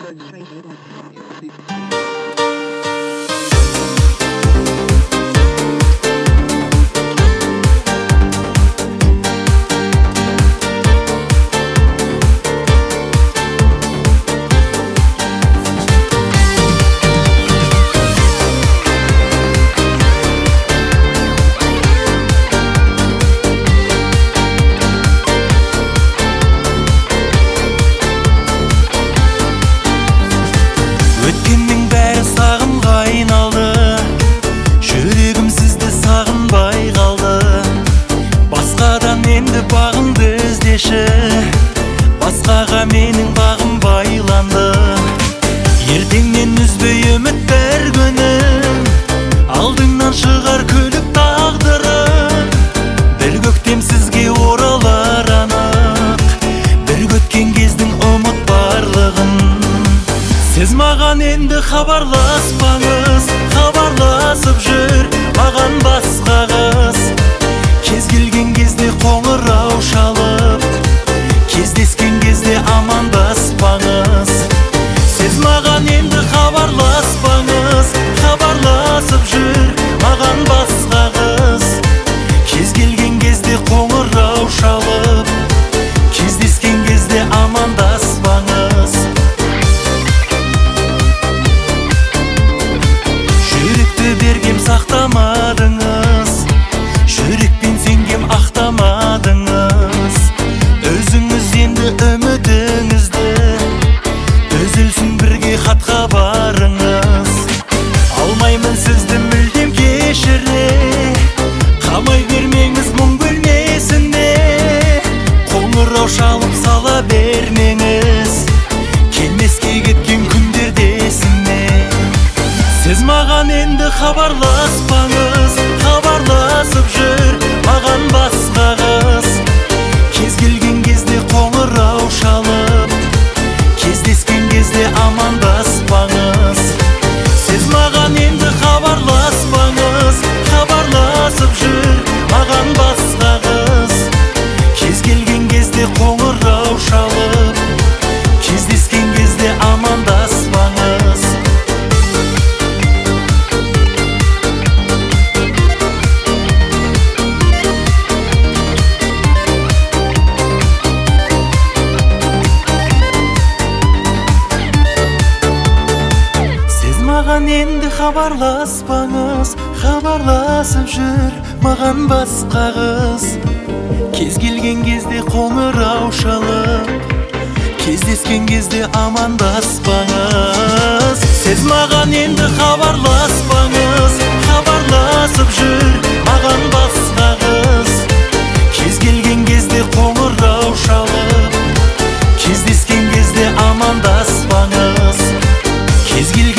Өткеннің бәрі сағымға айналды, жүрегім сізді сағынбай қалды. Басқадан енді бағымды іздеші, басқаға менің бағым байланды. Ертеңнен үзбей үміт бір күнің, алдыңнан шығар көлік тағдырың. Бір көктем сізге оралар анық, бір көткен кездің ұмыт барлығын. Сіз маған енді хабарласпаңыз, хабарласып жүр маған басқа қыз. Кез келген кезде қоңырау шалып, кездескен кезде амандаспаңыз. Сіз маған енді хабарласпаңыз, хабарласып жүр маған басқа қыз. Кез келген кезде қоңырау шалып, кездескен кезде амандаспаңыз. Жүректі бергем сақтамадыңыз, жүрекпен сенгем ақтамадыңыз. Өзіңіз енді үмітіңізді, үзілсін бірге хатқа барыңыз. Алмаймын сізді мүлдем кешіре, қамай бермеңіз мұң бөлмесіне. Қоңырау шалып сала бермеңіз, келмеске кеткен күндерде есіме. Сіз маған енді хабарласпаңыз, хабарласып жүр маған басқа қыз. Кез келген кезде қоңырау шалып, кездескен кезде амандаспаңыз. Сіз маған енді хабарласпаңыз, хабарласып жүр маған басқа қыз. Кез келген кезде қоңырау шалып, кездескен кезде амандаспаңыз. Маған енді хабарласпаңыз, хабарласып жүр маған басқа қыз. Кез келген кезде қоңырау шалып, кездескен кезде амандаспаңыз. Сіз маған енді хабарласпаңыз, хабарласып жүр маған басқа қыз. Кез келген кезде қоңырау шалып, кездескен кезде амандаспаңыз. Кез келген